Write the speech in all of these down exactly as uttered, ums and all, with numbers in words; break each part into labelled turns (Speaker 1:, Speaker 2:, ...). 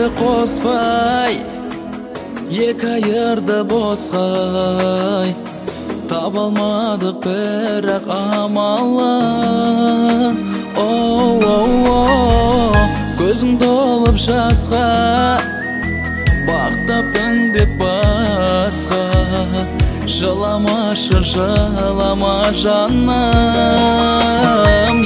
Speaker 1: Көңілді қоспай екі айырды босқай, таба алмадық бірақ амалын. Оу-оу-оу, көзің толып жасқа, бақтаппын деп басқа. Жыламашы, жылама жаным,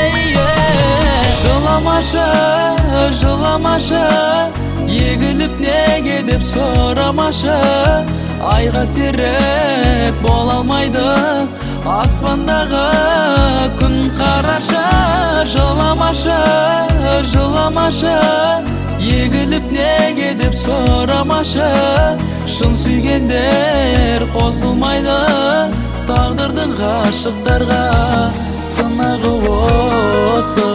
Speaker 1: жыламашы, жыламашы, егіліп неге деп сұрамашы. Айға серік бола алмайды аспандағы күн қарашы. Жыламашы, жыламашы, егіліп неге деп сұрамашы. Шын сүйгендер қосылмайды тағдырдың ғашықтарға, сынағы осы.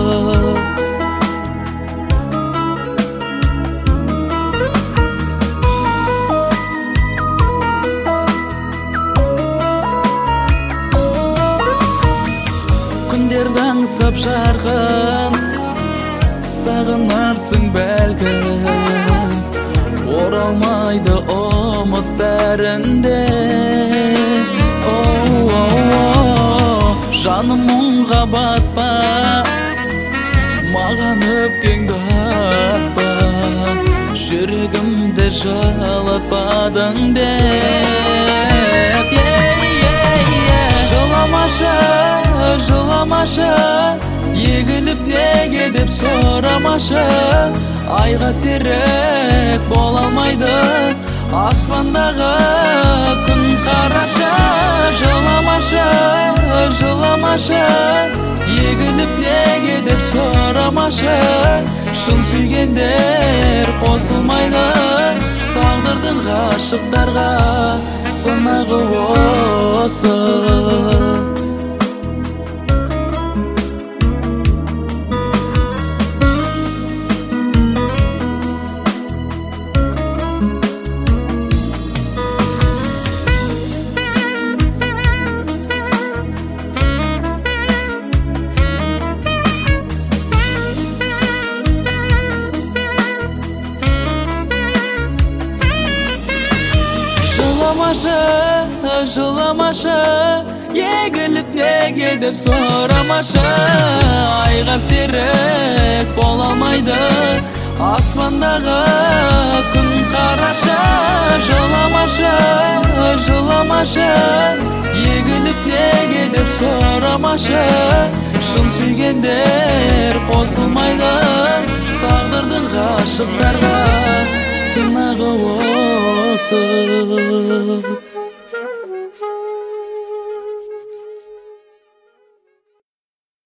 Speaker 1: Күндерді аңсап жарқын, сағынарсың бәлкім. Оралмайды ұмыт бәрінде. Оу-оу-оу, жаным мұңға батпа, маған өпкеңді атпа. Жүрегімді жылатпадың деп. Жыламашы, жыламашы, егіліп неге деп сұрамашы. Айға серік бола алмайды аспандағы күн қарашы. Жыламашы, жыламашы, егіліп неге деп сұрамашы. Шын сүйгендер қосылмайды тағдырдың ғашықтарға, сынағы осы. Жыламашы, жыламашы, егіліп неге деп сұрамашы. Айға серік бола алмайды аспандағы күн қарашы. Жыламашы, жыламашы, егіліп неге деп сұрамашы. Шын сүйгендер қосылмайды тағдырдың ғашықтарға, сынағы осы.